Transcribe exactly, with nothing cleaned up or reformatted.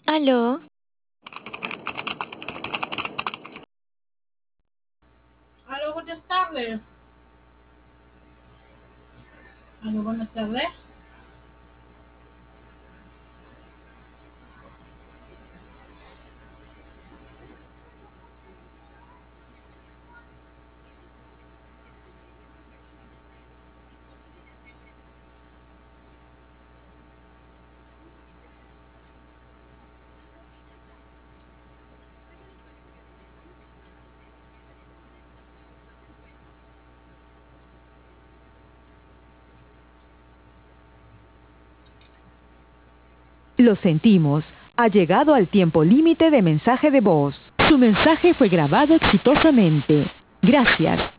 Aló, Aló, buenas tardes. Aló, buenas tardes. Lo sentimos. Ha llegado al tiempo límite de mensaje de voz. Su mensaje fue grabado exitosamente. Gracias.